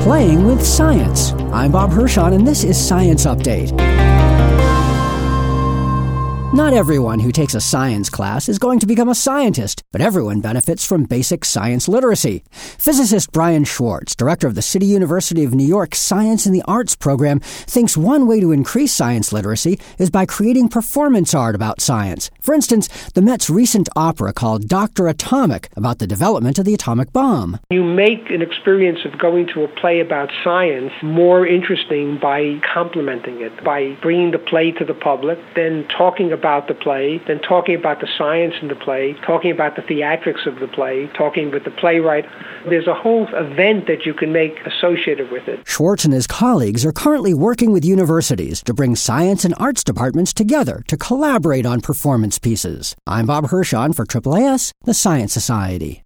Playing with Science. I'm Bob Hirschon, and this is Science Update. Not everyone who takes a science class is going to become a scientist, but everyone benefits from basic science literacy. Physicist Brian Schwartz, director of the City University of New York Science and the Arts program, thinks one way to increase science literacy is by creating performance art about science. For instance, the Met's recent opera called Dr. Atomic, about the development of the atomic bomb. You make an experience of going to a play about science more interesting by complementing it, by bringing the play to the public, then talking about the play, then talking about the science in the play, talking about the theatrics of the play, talking with the playwright. There's a whole event that you can make associated with it. Schwartz and his colleagues are currently working with universities to bring science and arts departments together to collaborate on performance pieces. I'm Bob Hirschon for AAAS, the Science Society.